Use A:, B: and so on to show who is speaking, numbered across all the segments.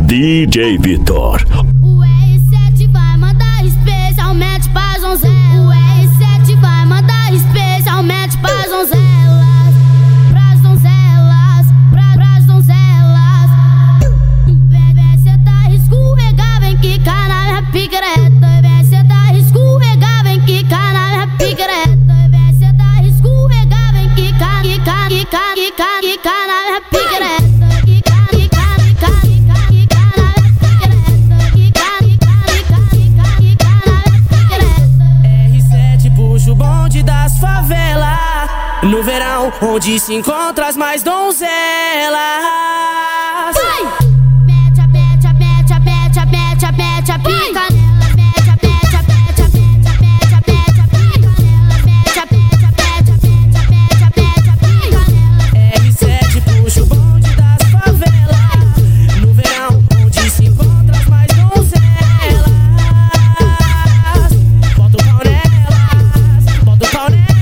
A: DJ Vitor.
B: O R7 vai mandar especialmente pra Zonzela. O R7 vai mandar especialmente pra Zonzelas. Pra Zonzelas, pra Zonzelas. Vem sentar, escorregar, vem quicar na minha picareta. Vem sentar, escorregar, vem quicar na minha picareta. Vem sentar, escorregar, vem quicar, quicar na minha picareta.
C: No verão, onde se encontra as mais donzelas.
B: Vai! Mete a pica nela. Mete a pica nela. Mete a pica nela.
C: R7 puxa o bonde das favelas. No verão, onde se encontra as mais donzelas. Bota o pau nelas, bota o pau nelas.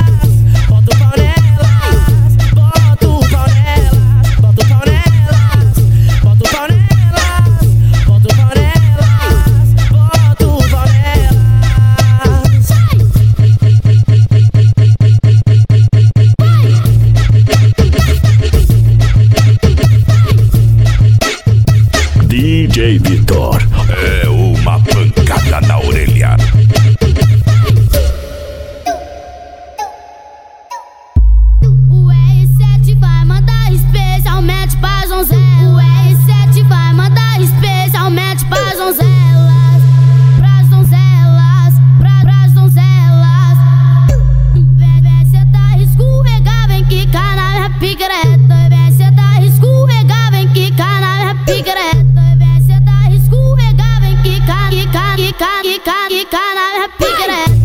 A: DJ Vitor é uma pancada na orelha.
B: O R7 vai mandar especialmente pra Zonzela. O R7 vai mandar especialmente pra Zonzelas. Pra Zonzelas, pra Zonzelas. Vem sentar, escorregar, vem quicar na minha picareta. Vem sentar, escorregar, vem quicar na minha picareta. Quicar na minha picareta.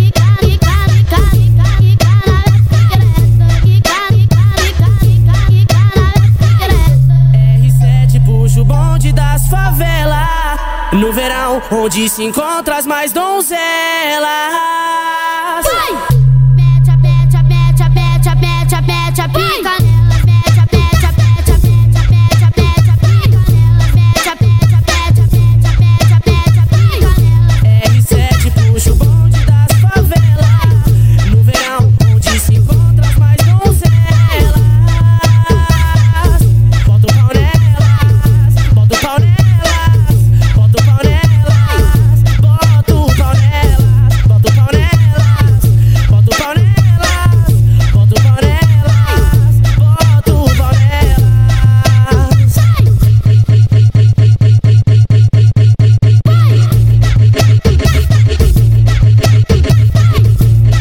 C: R7 puxa o bonde das favelas. No verão, onde se encontra as mais donzelas.
B: Vai! Mete a pica nela.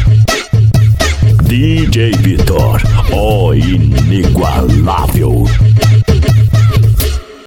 A: DJ Vitor, o inigualável.